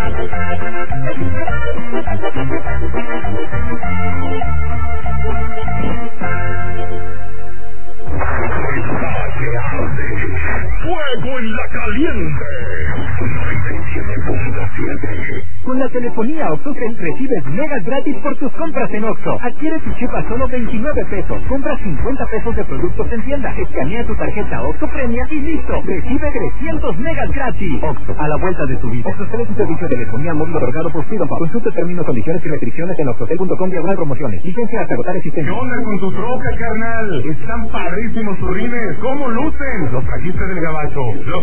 Fuego en la caliente. 97.7. Con la telefonía OxoCell recibes megas gratis por tus compras en Oxxo. Adquiere tu chip a solo 29 pesos. Compra 50 pesos de productos en tienda. Escanea tu tarjeta Oxxo Premia y listo. Recibe 300 megas gratis. Oxxo, a la vuelta de tu vida. OxoCell es un servicio de telefonía móvil otorgado por Freedom Pop. Consulte términos, condiciones y restricciones en oxocell.com/promociones. Licencia hasta agotar existencia. ¿Qué onda con tu troca, carnal? Están padrísimos tus rines. ¿Cómo lucen? Los trajiste del gabacho. Los